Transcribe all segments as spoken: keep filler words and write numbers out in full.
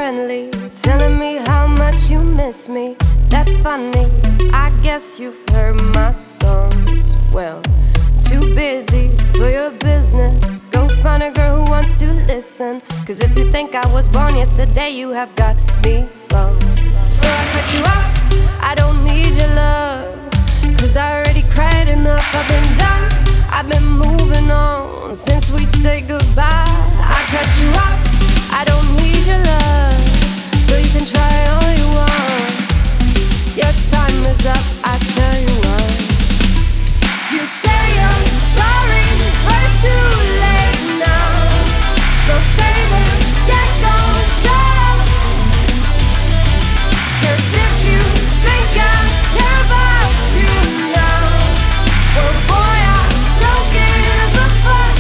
friendly, telling me how much you miss me. That's funny, I guess you've heard my songs. Well, too busy for your business. Go find a girl who wants to listen. Cause if you think I was born yesterday, you have got me wrong. So I cut you off, I don't need your love. Cause I already cried enough, I've been done, I've been moving on since we said goodbye. I cut you off, I don't need your love. So you can try all you want. Your time is up, I tell you what. You say you're sorry, but it's too late now. So save it, get going, shut up. Cause if you think I care about you now, well boy, I don't give a fuck.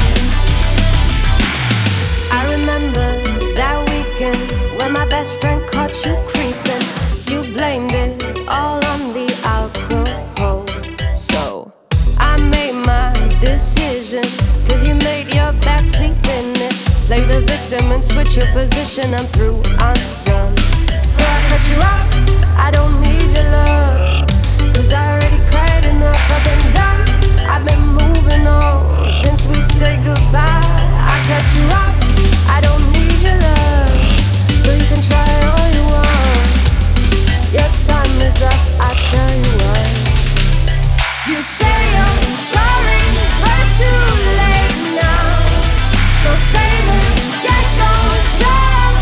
I remember that weekend when my best friend caught you creeping. You blamed it all on the alcohol. So I made my decision, cause you made your bed, sleep in it. Play the victim and switch your position. I'm through, I'm done. So I cut you off, I don't need your love. Cause I already cried enough, I've been done, I've been moving on since we said goodbye. I cut you off, I don't need your love. So you can try all you want. Your time is up, I tell you what. You say you're sorry, but it's too late now. So save it, get going, shut up.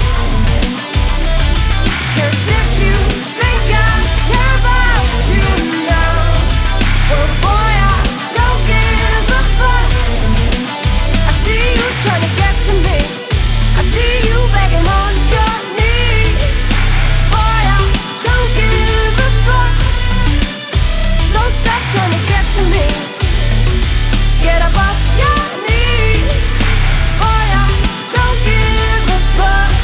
Cause if you think I care about you now, well boy, I don't give a fuck. I see you trying to get to me, I see you begging on your knees. Boy, I don't give a fuck. So stop trying to get to me, get up off your knees. Boy, I don't give a fuck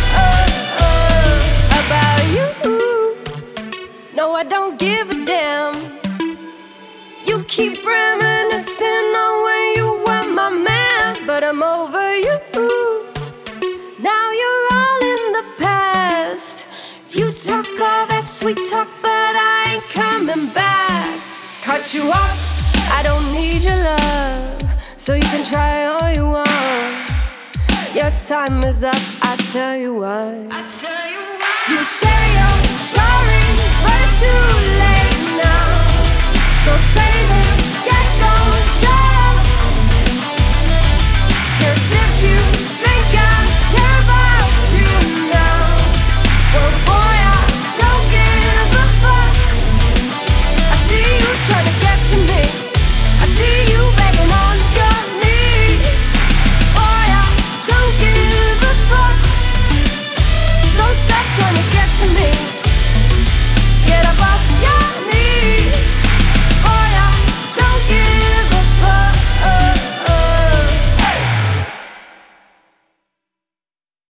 about you. No, I don't give a damn. You keep reminiscing on when you were my man, but I'm over you. Now you're all in the past. You talk all that sweet talk, but I ain't coming back. Cut you off, I don't need your love. So you can try all you want. Your time is up, I tell you what. I tell you what. You say you're sorry, but it's too late now. So save it.